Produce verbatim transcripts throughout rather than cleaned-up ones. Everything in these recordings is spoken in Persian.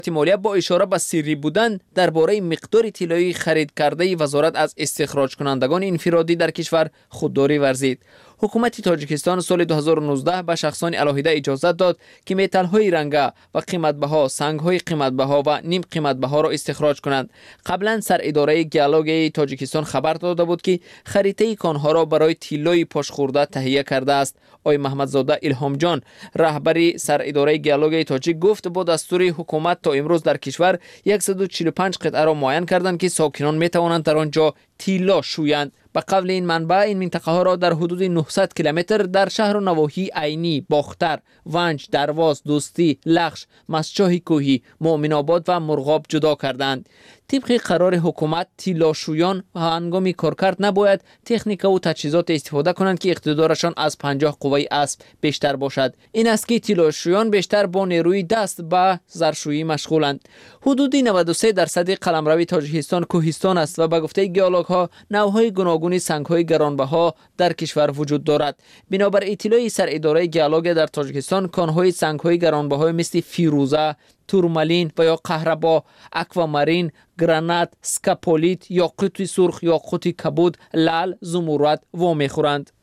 مالیه با اشاره به سری بودن درباره مقدار طلایی خرید کرده وزارت از استخراج کنندگان انفرادی در کشور خودداری ورزید. حکومت تاجیکستان سال دو هزار و نوزده به شخصان علاهیده اجازه داد که متال‌های رنگه و قیمت‌بها، سنگ‌های قیمت‌بها و نیم قیمت‌بها را استخراج کنند. قبلا سر اداره گیالوگ تاجیکستان خبر داده بود که خریطه کانها را برای طلای پاشخورده تهیه کرده است. آقای محمدزاده الهام جان، رهبری سر اداره گیالوگ تاجیک، گفت با دستور حکومت تا امروز در کشور صد و چهل و پنج قطعه را معین کردند که ساکنان می توانند در آنجا طلا شویند. به قول این منبع، این منطقه ها را در حدود نهصد کیلومتر در شهر و نواحی عینی، باختر، ونج، درواز، دوستی، لخش، مسچاه کوهی، مؤمن آباد و مرغاب جدا کردند. طبق قرار حکومت، طلاشویان هنگام کارکرد نباید تکنیک و تجهیزات استفاده کنند که اقتدارشان از پنجاه قوه اسب بیشتر باشد. این است که طلاشویان بیشتر با نیروی دست به زرشویی مشغولند. حدود نود و سه درصد قلمرو تاجیکستان کوهستان است و به گفته گیالوگ ها نوع‌های گوناگون سنگ‌های گرانبها در کشور وجود دارد. بنابر اطلاع سر اداره گیالوگ در تاجیکستان، کان‌های سنگ‌های گرانبها مثل فیروزه، تورمالین و یا قهربا، اکوامارین، گرانات، سکاپولیت، یاقوت سرخ، یاقوت کبود، لعل، زمرد و میخورند.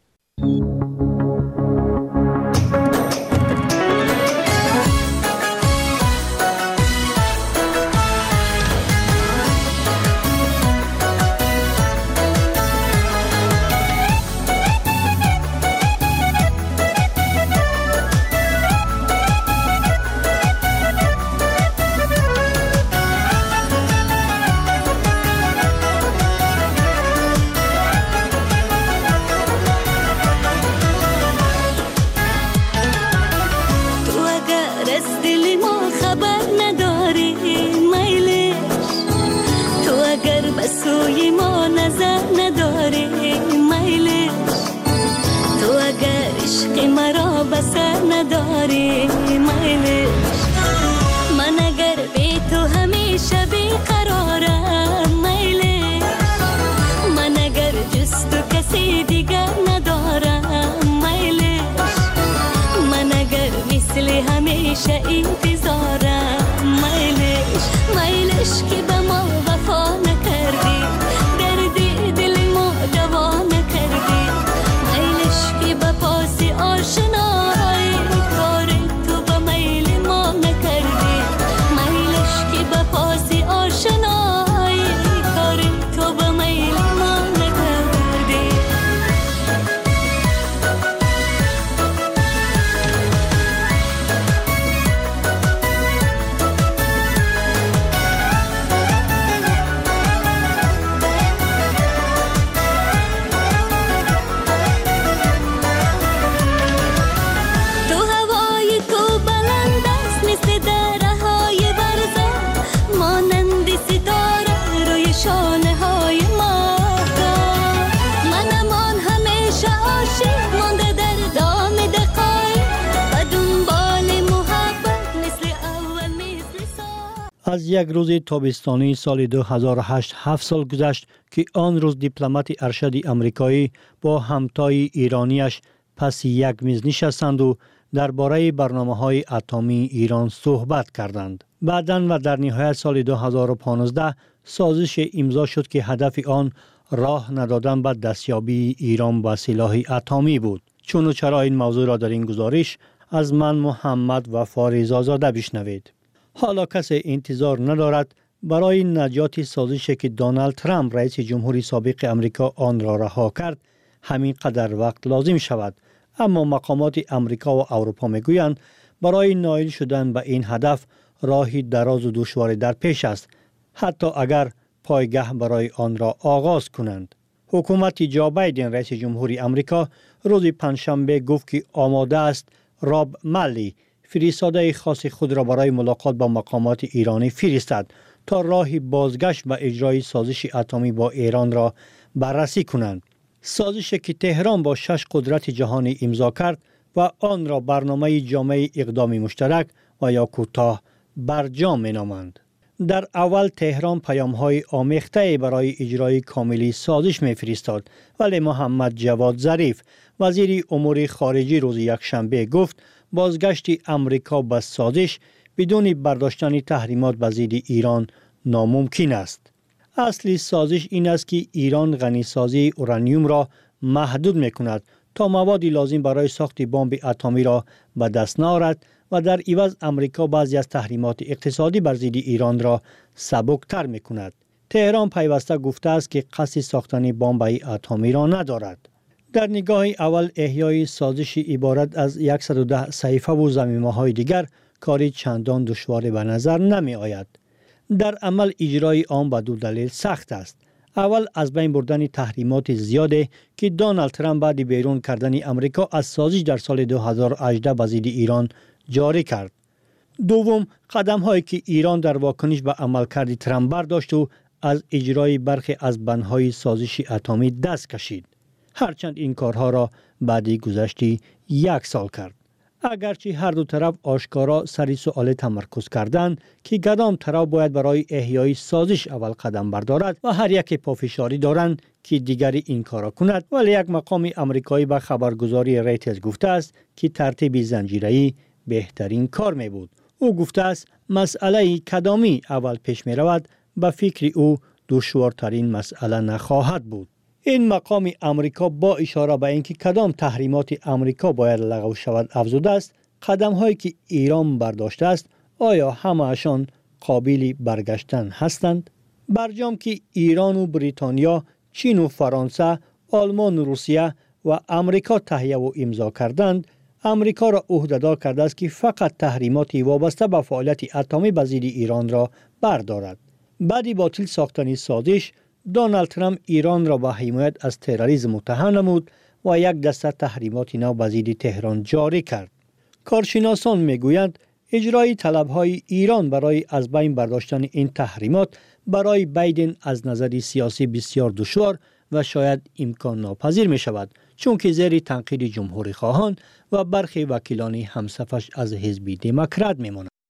از یک روز تابستانی سال دو هزار و هشت هفت سال گذشت که آن روز دیپلمات ارشد آمریکایی با همتای ایرانیش پس یک میز نشستند و درباره برنامه‌های اتمی ایران صحبت کردند. بعداً و در نهایت سال دو هزار و پانزده سازش امضا شد که هدف آن راه ندادن به دستیابی ایران به سلاح اتمی بود. چون و چرا این موضوع را در این گزارش از من محمد وفا رضازاده بشنوید. حالا کسی انتظار ندارد برای نجات سازشی که دونالد ترامپ رئیس جمهوری سابق امریکا آن را رها کرد همین قدر وقت لازم شود، اما مقامات امریکا و اروپا میگویند برای نائل شدن به این هدف راهی دراز و دشوار در پیش است، حتی اگر پایگاه برای آن را آغاز کنند. حکومت جو بایدن رئیس جمهوری امریکا روز پنجشنبه گفت که آماده است راب مالی فرستاده خاص خود را برای ملاقات با مقامات ایرانی فرستد تا راه بازگشت و اجرای سازش اتمی با ایران را بررسی کنند. سازشی که تهران با شش قدرت جهانی امضا کرد و آن را برنامه جامع اقدام مشترک و یا کوتاه برجام مینامند. در اول تهران پیام‌های آمیخته برای اجرای کاملی سازش می‌فرستاد، ولی محمد جواد ظریف وزیر امور خارجه روز یکشنبه گفت بازگشت امریکا به سازش بدون برداشتن تحریمات بر ضد ایران ناممکن است. اصلی سازش این است که ایران غنیسازی اورانیوم را محدود می‌کند تا موادی لازم برای ساخت بمب اتمی را به دست نآورد و در عوض امریکا بعضی از تحریمات اقتصادی بر ضد ایران را سبکتر می‌کند. تهران پیوسته گفته است که قصد ساختن بمب اتمی را ندارد. در نگاه اول احیای سازش عبارت از صد و ده صحیفه و ضمیمه‌های دیگر کاری چندان دشوار به نظر نمی آید. در عمل اجرای آن به دو دلیل سخت است. اول از بین بردن تحریمات زیاده که دونالد ترامپ بعد بیرون کردن امریکا از سازش در سال دو هزار و هجده به ضد ایران جاری کرد. دوم قدم هایی که ایران در واکنش به عملکرد ترامپ برداشت و از اجرای برخی از بندهای سازش اتمی دست کشید. هرچند این کارها را بعد گذشته یک سال کرد. اگرچه هر دو طرف آشکارا سر سوال تمرکز کردند که کدام طرف باید برای احیای سازش اول قدم بردارد و هر یک پافشاری دارند که دیگری این کارا کند، ولی یک مقام امریکایی به خبرگزاری ریترز گفته است که ترتیب زنجیره‌ای بهترین کار می بود. او گفته است مسئله کدامی اول پیش می رود به فکر او دشوارترین مسئله نخواهد بود. این مقام امریکا با اشاره به اینکه کدام تحریمات امریکا باید لغو شود افزوده است قدم هایی که ایران برداشته است آیا همه‌شان قابل برگشتن هستند؟ برجام که ایران و بریتانیا، چین و فرانسه، آلمان و روسیه و امریکا تهیه و امضا کردند، امریکا را عهده‌دار کرده است که فقط تحریمات وابسته به فعالیت اتمی به ضد ایران را بردارد. بعد باطل ساختن سازش، دونالد ترامپ ایران را به حمایت از تروریسم متهم نمود و یک دسته تحریمات نو به ضد تهران جاری کرد. کارشناسان میگویند اجرای طلب‌های ایران برای از بین برداشتن این تحریمات برای بایدن از نظر سیاسی بسیار دشوار و شاید امکان ناپذیر می شود، چون که زیر تنقید جمهوری خواهان و برخی وکیلان همصفش از حزب دموکرات می مانند.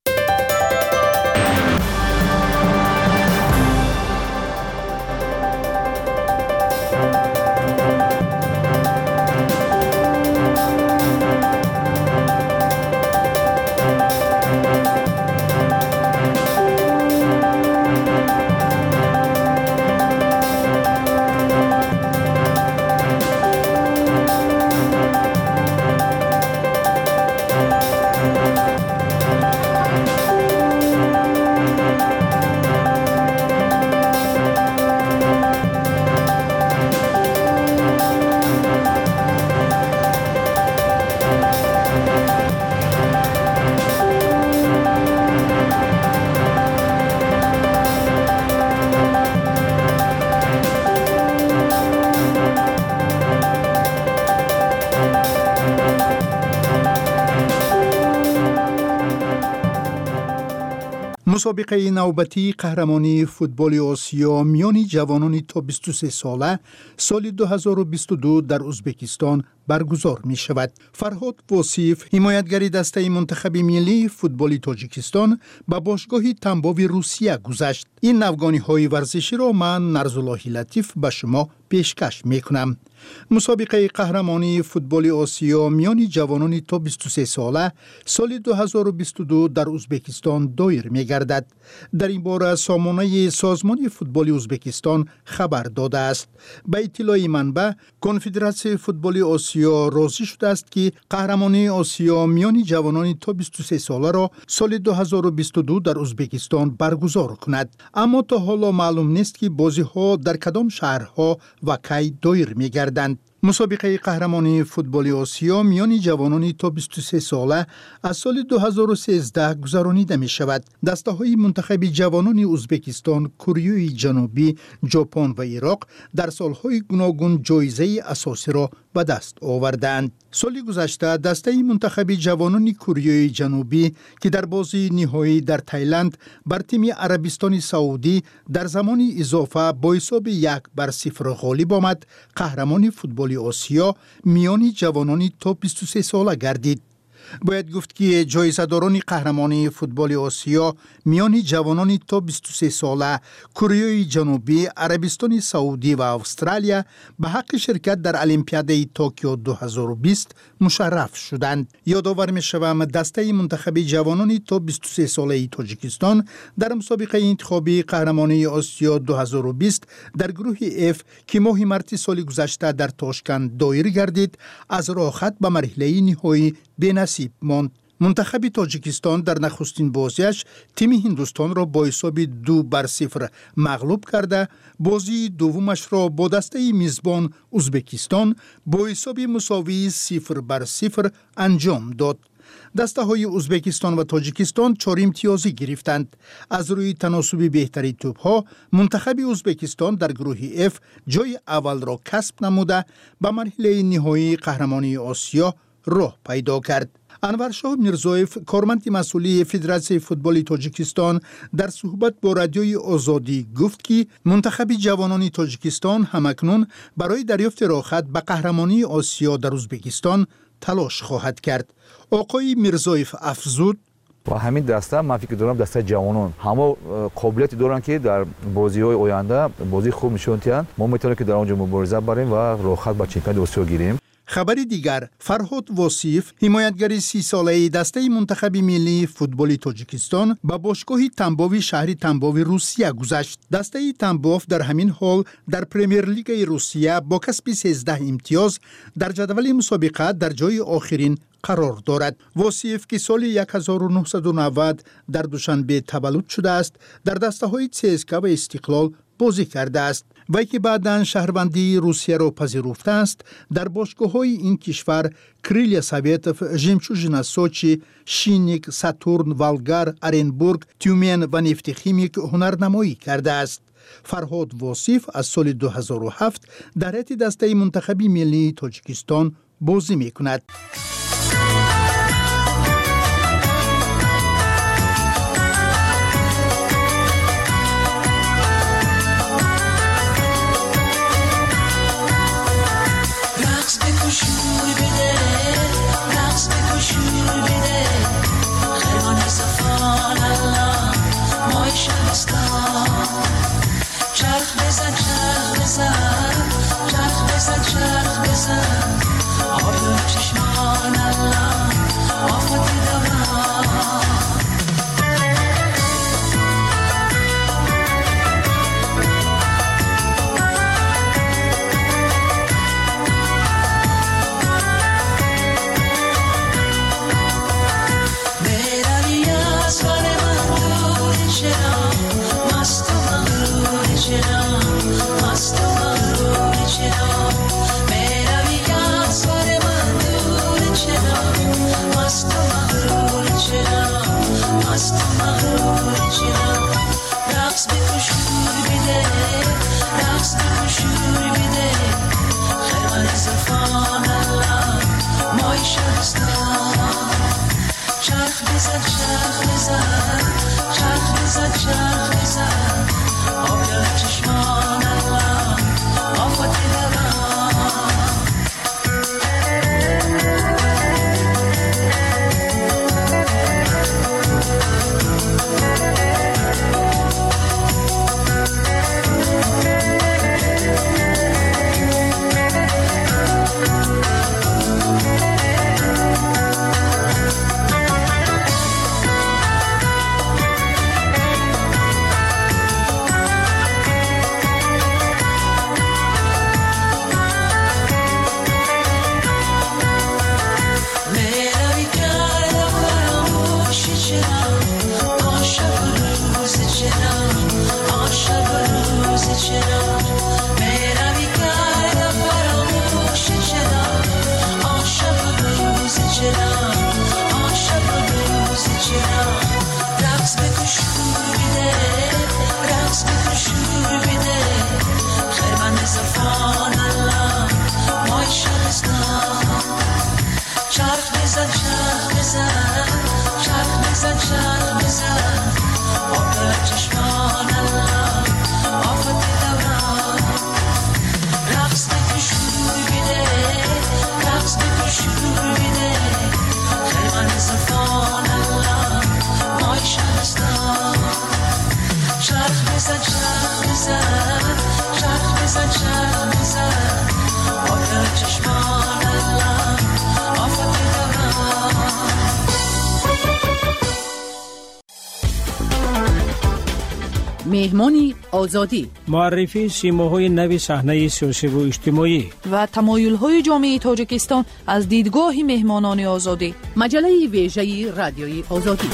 مسابقه نوبتی قهرمانی فوتبال آسیا میان جوانان تا بیست و سه ساله سال دو هزار و بیست و دو در ازبکستان برگزار می شود. فرهاد وصیف، حمایتگر دسته منتخب ملی فوتبال تاجیکستان، به باشگاه تنباو روسیه گذشت. این نوگانی های ورزشی را من نرزالله لطیف به شما پیشکش می کنم. مسابقه قهرمانی فوتبال آسیا میان جوانان تا بیست و سه ساله سال دو هزار و بیست و دو در ازبکستان دایر می گردد. در این باره سامانه سازمان فوتبال ازبکستان خبر داده است. به اطلاع منبع، کنفدراسیون فوتبال آسیا راضی شده است که قهرمانی آسیا میان جوانان تا بیست و سه ساله را سال دو هزار و بیست و دو در ازبکستان برگزار کند. اما تا حالا معلوم نیست که بازی ها در کدام شهرها و کی دایر می گردند. مسابقه قهرمانی فوتبال آسیا میان جوانان تا بیست و سه ساله از سال دو هزار و سیزده گذرانیده می شود. دسته های منتخب جوانان ازبکستان، کره جنوبی، ژاپن و عراق در سالهای گوناگون جایزه اساسی را به دست آوردند. سال گذشته دسته منتخب جوانان کره جنوبی که در بازی نهایی در تایلند بر تیم عربستان سعودی در زمان اضافه با حساب یک بر صفر غالب آمد، قهرمان فوتبال آسیا میان جوانان تا بیست و سه ساله گردید. باید گفت که جایزه‌داران قهرمانی فوتبال آسیا میان جوانان تا بیست و سه ساله کره جنوبی، عربستان سعودی و استرالیا به حق شرکت در المپیاد توکیو دو هزار و بیست مشرف شدند. یادآور می‌شوم دسته منتخب جوانان تا بیست و سه ساله تاجیکستان در مسابقه انتخابی قهرمانی آسیا دو هزار و بیست در گروه اف که ماه مارس سال گذشته در تاشکند دایر گردید، از راه خط به مرحله نهایی بی‌نصیب ماند. منتخب تاجیکستان در نخستین بازیش تیم هندوستان را با حساب دو بر صفر مغلوب کرده، بازی دومش را با دسته میزبان ازبکستان با حساب مساوی صفر بر صفر انجام داد. دسته های ازبکستان و تاجیکستان چهار امتیازی گرفتند. از روی تناسب بهتری توپ ها منتخب ازبکستان در گروه اف جای اول را کسب نموده به مرحله نهایی قهرمانی آسیا راه پیدا کرد. انورشاه میرزایف، کارمند مسئولی فدراسیون فوتبال تاجیکستان، در صحبت با رادیوی آزادی گفت که منتخب جوانان تاجیکستان همکنون برای دریافت راحت به قهرمانی آسیا در ازبکستان تلاش خواهد کرد. آقای میرزایف افزود: و همین دسته من فکر دارم دسته جوانان همه قابلیتی دارن که در بازی‌های آینده بازی خوب نشون دهند. ما میتونیم که در اونجا مبارزه بریم و راحت به چمپیونات آسیا گیریم. خبری دیگر، فرهاد واصف، حمایتگر سی ساله دسته منتخب ملی فوتبال تاجیکستان به باشگاه تنباوی شهر تنباوی روسیه گذشت. دسته تنباف در همین حال در پرمیر لیگ روسیه با کسب سیزده امتیاز در جدول مسابقه در جای آخرین قرار دارد. واصف که سال هزار و نهصد و نود در دوشنبه تولد شده است، در دسته های سیسکا و استقلال بازی کرده است. وی که بعداً شهروندی روسیه را پذیرفته است، در باشگاه های این کشور کریلیا سویتوف، ژمچوژنا سوچی، شینیک، ساتورن، والگار، ارنبورگ، تیومن و نفت خیمیک هنرنمایی کرده است. فرهاد واصف از سال دو هزار و هفت در هیئت دسته منتخب ملی تاجیکستان بازی میکند. چرخ بزن چرخ بزن چرخ بزن چرخ بزن آب چشمان الله آفت دوران میروی از بر من دور چرا مست و مغرور چرا مست و مغرور چرا میروی از بر من دور چرا مست و مغرور چرا مست و مغرور چرا رقص بکن شور بده رقص بکن شور بده خرمن زلفان الله مای شهرستان چرخ بزن چرخ بزن چرخ بزن چرخ بزن آب چشمان الله آفت دوران بزن چرخ بزن چرخ بزن چرخ بزن آتر چشمان دلم آفت دارم. مهمانی آزادی، معرفی سیماهای نوی صحنه سیاسی و اجتماعی و تمایل‌های جامعه تاجیکستان از دیدگاه مهمانان آزادی. مجله ویژه رادیوی آزادی.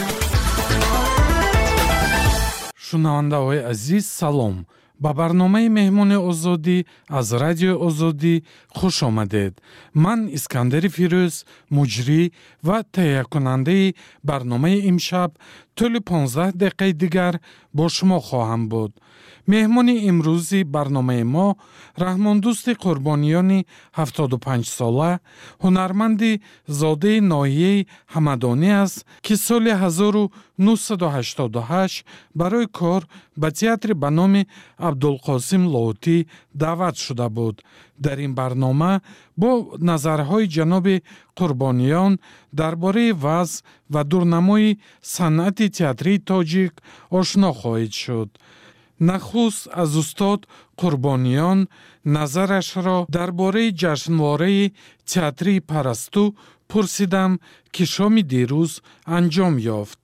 شنونده‌های عزیز سلام. با برنامه مهمان آزادی از رادیو آزادی خوش آمدید. من اسکندر فیروز، مجری و تهیه کننده برنامه امشب طول پانزده دقیقه دیگر با شما خواهم بود. مهمان امروزی برنامه ما رحماندوست قربانیان هفتاد و پنج ساله هنرمند زاده ناحیه همدانی است که سال هزار و نهصد و هشتاد و هشت برای کار به تئاتر به نام عبدالقاسم لاهوتی دعوت شده بود. در این برنامه با نظرهای جناب قربانیان درباره وضع و دورنمای صنعت تئاتری تاجیک آشنا خواهید شد. نخست از استاد قربانیان نظرش را درباره جشنواره تئاتری پرستو پرسیدم که شام دیروز انجام یافت.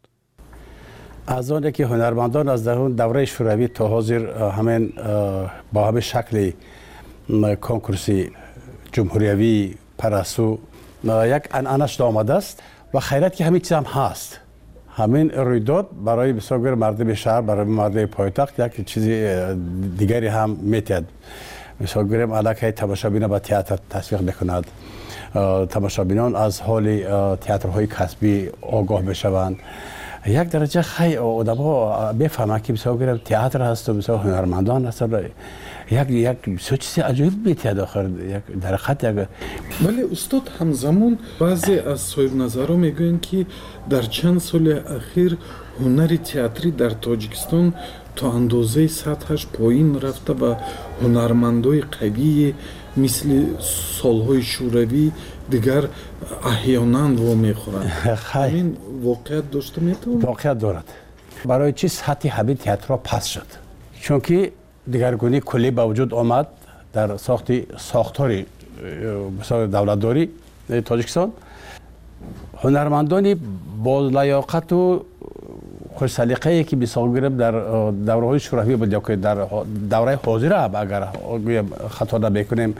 از آنه که هنرمندان از درون دوره شوروی تا حاضر همین با همه شکل کنکورسی جمهوریوی پرستو یک انعنش آمده است و خیرت که همین چیز هم هست. همین رویداد برای بسیار مردم شهر، برای مردم پایتخت یک چیز دیگری هم میتید. مثال گریم علاقه تماشابین با تئاتر تشویق میکند. تماشابینان از حال تئاترهای کسبی آگاه بشوند. یک درجه خیلی آدم‌ها بفهمند که مثال گریم تئاتر هست و مثال هنرمندان هست. یک یک چیز عجیب میتید آخر یک در خط یک. ولی استاد همزمان بعضی از صاحب نظرها میگویند که در چند سال اخیر هنر تئاتری در تاجیکستان تا اندازه سطحش پایین رفته و هنرمندای قوی مثل سالهای شوروی دیگر احیانا و میخورند. این واقعیت داشته میتونه؟ واقعیت دارد. برای چی سطح همین تئاتر پس شد؟ چون که دیگرگونی کلی به وجود آمد در ساخت ساختاری مثلا دولتداری تاجیکستان. هنرمندانی با لیاقت و خوش سلیقه‌ای که مثال گرفت در دوره‌های شوروی بود یا که در دوره حاضر هم اگر خطا نکنیم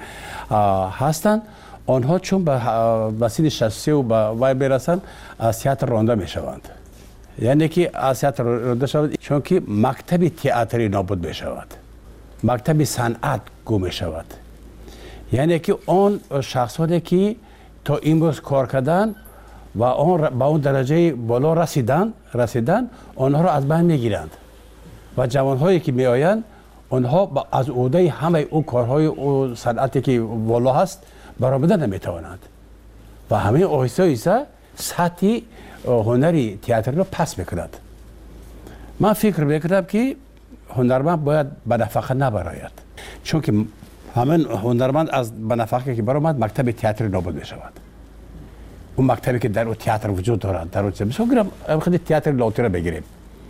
هستند، آنها چون به وسیله شخصی و به وای برسند از تئاتر رانده میشوند. یعنی که از تئاتر رانده شوند چون که مکتب تئاتری نابود میشود، مکتب صنعت گم میشود. یعنی که آن شخصانی که تا امروز کار کردن و آن با اون درجه بالا رسیدن رسیدن آنها را از بین میگیرند و جوانهایی که میآیند آنها از عهده همه اون کارهای و صنعتی که بالا هست برآمده نمیتوانند و همه آهسته آهسته سطح هنری تئاتر را پس میکند. من فکر میکردم که هنرمند باید به نفقه نبراید، چون که همین هنرمند از به نفقه که برآمد مکتب تئاتر نابود میشود. اون مکتبی که در اون تئاتر وجود دارد در اون مثلا گرم خود تئاتر لاهوتی را بگیریم.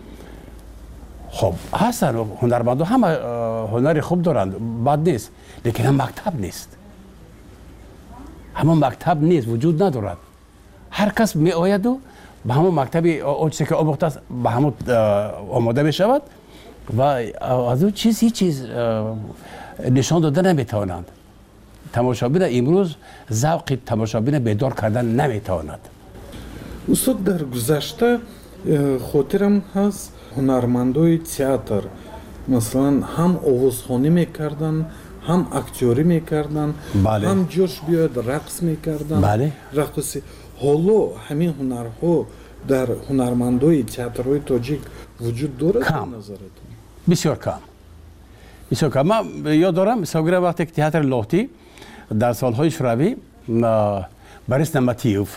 خب هستن هنرمندان همه هنری خوب دارند، بد نیست، لیکن هم مکتب نیست. همون مکتب نیست، وجود ندارد. هر کس می آید و به همون مکتبی اون چیزی که آموخته است به همون آماده می شود و از اون چیز هیچ چیز نشان داده نمیتوانند. تماشابین امروز ذوق تماشابین بیدار کردن نمیتواند. استاد در گذشته خاطرم هست هنرمندای تئاتر مثلا هم آوازخوانی میکردن، هم اکتوری میکردن، بله. هم جوش بیاد رقص میکردن. بله. رقصی. حالا همین هنرها در هنرمندای تئاترهای تاجیک وجود دارد؟ کم. بسیار کم. بسیار کم. من یاد دارم مثلا وقتی که تئاتر لاهوتی در سالهای شوروی بریس نمتیوف،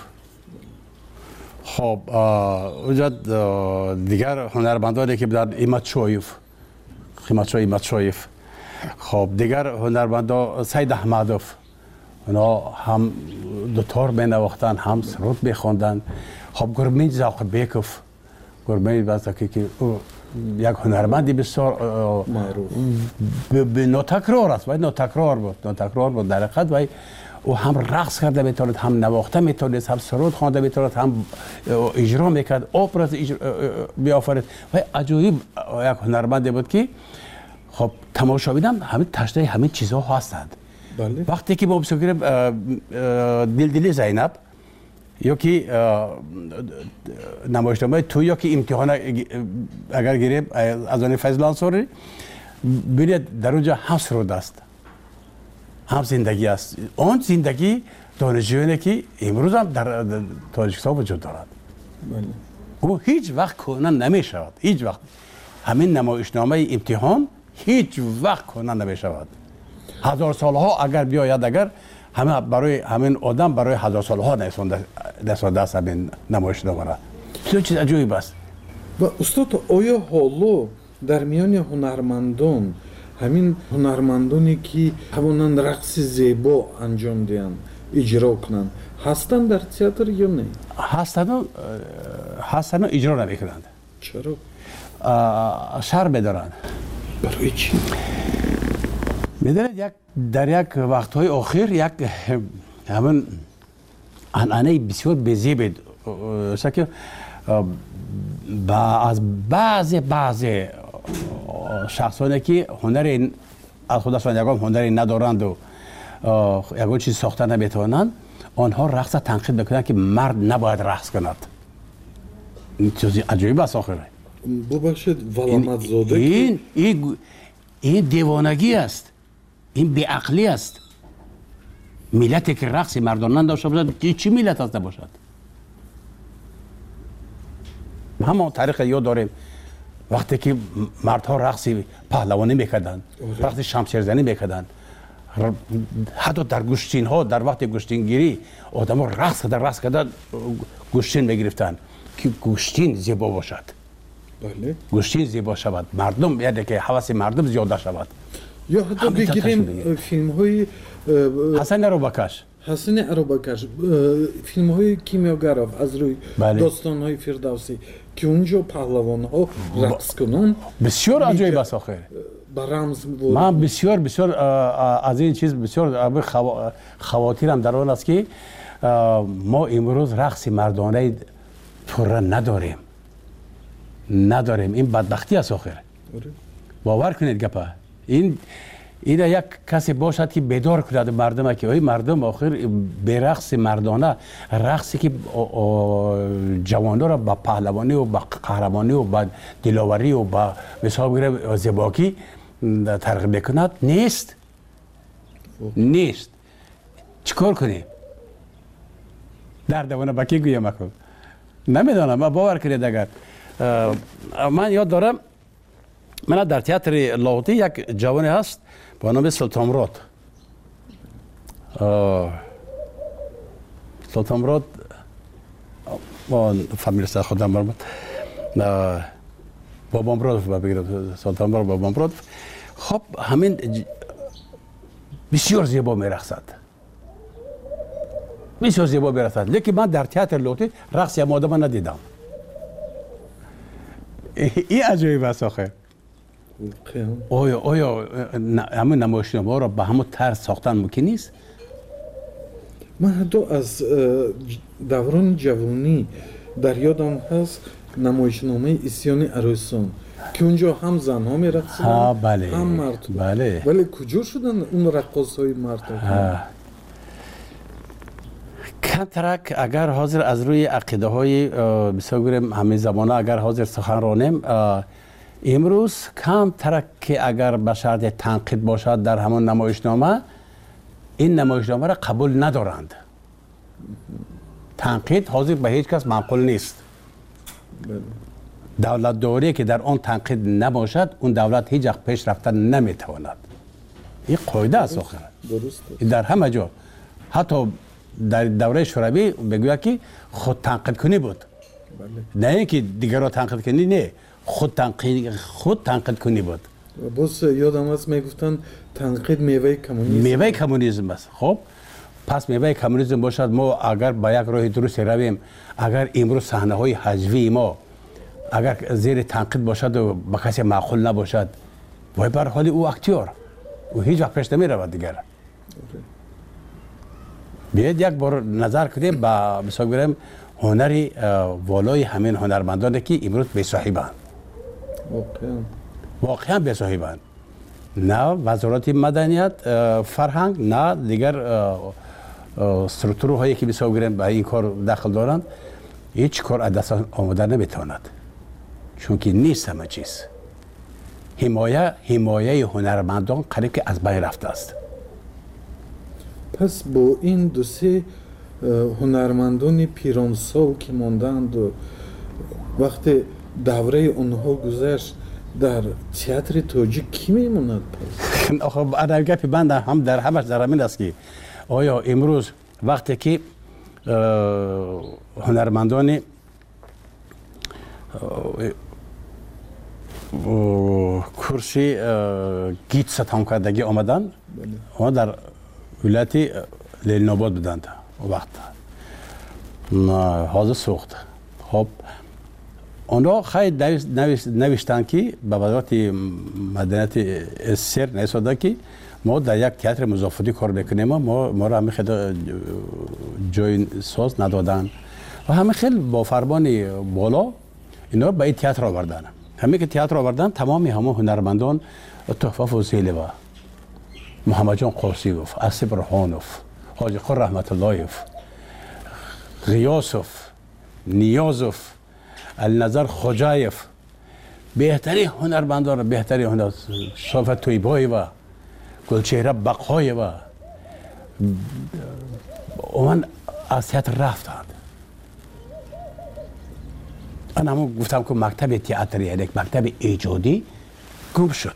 خب اونجا دیگر هنرمندانی که در ایماتشویف خیماتشوی ایماتشویف، خب دیگر هنرمندا سید احمدوف، اونا هم دوتار بنواختن هم سرود بخوندن. خب گرمین زاق بیکوف گرمین واسه که یک هنرمندی بسیار معروف به نوتکرار است و نوتکرار بود نوتکرار بود در حقیقت و او هم رقص کرده میتوند هم نواخته میتوند هم سرود خوانده میتوند هم اجرا میکرد آپراز بیافرید و عجیب یک هنرمندی بود که خب تماشاگران همین تشنه همین چیزها هستند. بله. وقتی که ما بسیاریم دل دلی زینب یا که نمایشنامه تو یا که امتحان اگر گیریم از آن فیض لانسوری ببینید در اونجا هم سرود است هم زندگی است. آن زندگی دانشجویانی که امروز هم در تاجیکستان وجود دارد. بله. او هیچ وقت کنن نمی شود. هیچ وقت همین نمایشنامه امتحان هیچ وقت کنن نمی شود. هزار سالها اگر بیاید اگر همه برای همین آدم برای هزار سالها نسونده است همین نمایشنامه را. چه چیز عجیب است. و استاد آیا حالا در میان هنرمندان همین هنرمندانی که توانند رقص زیبا انجام دهند اجرا کنند هستند در تئاتر یا نه؟ هستند و هستند و اجرا نمیکنند. چرا؟ شرم دارند. برای چی؟ میدونید یک در یک وقت‌های آخر یک همین انعنه بسیار بزیبید که با از بعضی بعضی شخصانی که هنر از خودشان یگان هنری ندارند و یگان چیز ساخته نمیتوانند آنها رقص تنقید میکنند که مرد نباید رقص کند. این چیزی عجیب است آخره. ببخشید ولامت زاده این این این دیوانگی است. این بی‌عقلی است. ملتی که رقص مردان نداشته باشد چی ملت است نباشد؟ همون طریق یاد داریم وقتی که مردها رقص پهلوانی میکردند رقص شمشیرزنی میکردند حتی در گوشتین ها در وقت گوشتین گیری آدم ها رقص در رقص کردن گوشتین میگرفتند که گوشتین زیبا باشد. بله. گوشتین زیبا شود مردم یعنی که حواس مردم زیاده شود. یا حتی بگیریم فیلم های حسن اروبکش حسن اروبکش فیلم های کیمیاگراف از روی بله. داستان های فردوسی که اونجا پهلوان ها رقص کنن بسیار عجیب است آخر. برامز من بسیار بسیار از این چیز بسیار خواتیرم در آن است که ما امروز رقص مردانه پره نداریم نداریم. این بدبختی است آخر. باور کنید گپا این این یک کسی باشد که بیدار کند مردم که ای مردم آخر به رقص مردانه رقصی که جوانان را با پهلوانی و با قهرمانی و با دلاوری و با مثال بگیره زیباکی ترغیب کند نیست نیست. چیکار کنی؟ در دوانه با کی گویم اکن نمیدانم. من باور کنید اگر من یاد دارم من در تئاتر لاهوتی یک جوانی هست با نام سلطان مراد. سلطان مراد با فامیل سر خودم مرد بابا مراد بگیرم سلطان مراد بابا مراد خب همین بسیار زیبا میرقصد بسیار زیبا میرقصد لیکن من در تئاتر لاهوتی رقص یا آدم ندیدم. این عجیب است آخه. آیا آیا همین نمایشنامه را به همون طرز ساختن ممکن نیست؟ من حتی از دوران جوانی در یادم هست نمایشنامه اسیان عروسان که اونجا هم زنها میرقصیدن بله. هم مرد. بله. ولی کجا شدن اون رقاصهای مرد؟ کمترک اگر حاضر از روی عقیده های بسیار همه زمانه اگر حاضر سخن رانیم امروز کم ترک که اگر به شرط تنقید باشد در همون نمایشنامه این نمایشنامه را قبول ندارند. تنقید حاضر به هیچ کس معقول نیست. دولت داری که در آن تنقید نباشد اون دولت هیچ وقت پیش رفتن نمیتواند. این قاعده است آخر. درست. در همه جا حتی در دوره شوروی بگوید که خود تنقید کنی بود. بله. نه اینکه دیگر را تنقید کنی نه خود تنقید خود تنقید کنی بود. باز یادم هست میگفتن تنقید میوه کمونیسم میوه کمونیسم است. خب پس میوه کمونیسم باشد ما اگر با یک راه درست رویم اگر امروز صحنه های حجوی ما اگر زیر تنقید باشد و با کسی معقول نباشد وای بر حال او اکتیور او هیچ وقت پیش نمی رود دیگر. بیاید یک بار نظر کنیم با مثال بریم هنری والای همین هنرمندانی که امروز بی صاحبند. واقعا واقعا بی صاحبند. نه وزارت مدنیت فرهنگ نه دیگر سترکتورهایی که مثال بریم به این کار داخل دارند هیچ کار از دست آمده نمیتواند. چون که نیست همه چیز. حمایه حمایه هنرمندان قریب که از بین رفته است. پس با این دو سه هنرمندان پیرانسال که ماندند و وقتی دوره اونها گذشت در تئاتر تاجیک کی میموند پس؟ آخه اگر گپی بند هم در همش در همین است که آیا امروز وقتی که هنرمندان کرسی گیت ستام کردگی آمدن و در ولایت لیلناباد بودند وقت حاضر سوخت. خب اونا خیلی نوشتن که به وزارت مدنیت سر نوشتن که ما در یک تئاتر مضافاتی کار میکنیم ما ما را همه خیلی جای ساز ندادن و همه خیلی با فرمان بالا اینا به این تئاتر آوردن. همه که تئاتر آوردن تمامی همه هنرمندان تحفه فوزیلوا محمد جان قاسیوف، اسب رحانوف، حاجی خور رحمت اللهیف، غیاسوف، نیازوف، النظر خوجایف بهترین هنرمندان بهترین هنر صافت تویبای و گلچهره بقای و من از تئاتر رفتند. من همون گفتم که مکتب تئاتر یعنی مکتب ایجادی گم شد.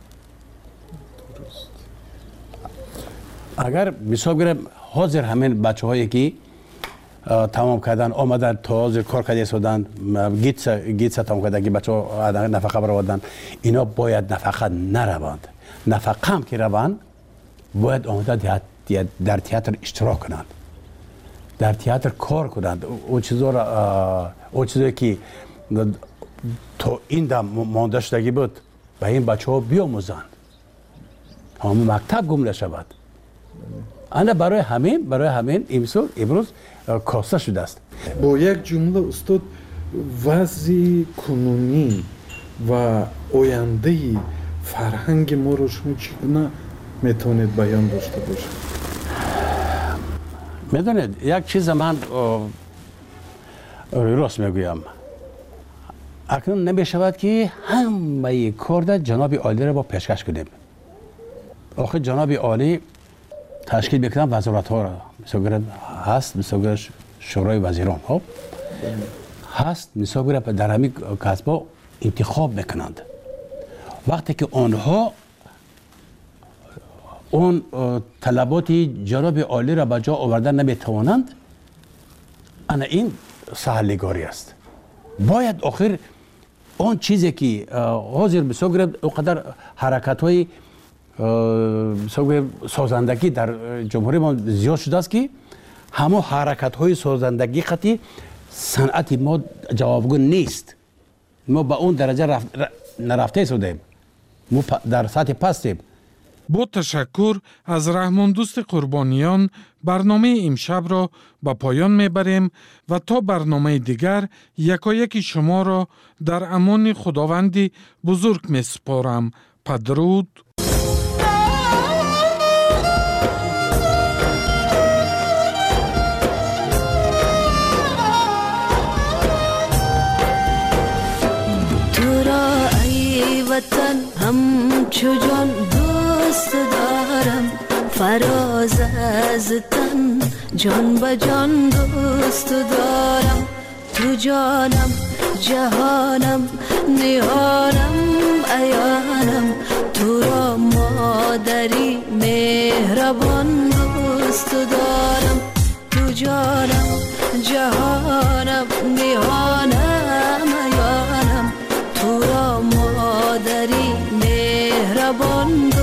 اگر مثال بگیرم حاضر همین بچه هایی که تمام کردن آمدن تا حاضر کار کرده شدن گیت گیت تمام کردن که بچه ها نفقه برآوردن اینا باید نفقه نروند. نفقه هم که روند باید آمده در تئاتر اشتراک کنند. در تئاتر کار کنند. اون چیزا را اون چیزایی که تا این دم مانده شدگی بود به این بچه ها بیاموزند. همون مکتب گم نشود. انا برای همین برای همین امروز امروز کاسته شده است. با یک جمله استاد وضع کنونی و آینده فرهنگ ما رو شما چگونه میتونید بیان داشته باشید؟ میدونید یک چیز من راست میگویم اکنون نمیشود که همه کار در جناب عالی را با پیشکش کنیم. آخه جناب عالی تشکیل بکنن وزارت ها را مثل هست مثل شورای وزیران خب هست مثل در همین کسبا انتخاب میکنند. وقتی که آنها اون طلبات جناب عالی را به جا آوردن نمیتوانند انا این سهلگاری است. باید آخر اون چیزی که حاضر مثل اونقدر حرکت های سازندگی در جمهوری ما زیاد شده است که همه حرکت های سازندگی خطی صنعت ما جوابگو نیست. ما به اون درجه رفت نرفته شدیم. ما در سطح پستیم. با تشکر از رحمان دوست قربانیان برنامه امشب را به پایان میبریم و تا برنامه دیگر یکایک شما را در امان خداوندی بزرگ میسپارم. پدرود. وطن همچو جان دوست دارم فراز از تن جان به جان دوست دارم تو جانم جهانم نیانم عیانم تو را مادری مهربان دوست دارم تو جانم جهانم نیانم عیانم تو را مادری مهربان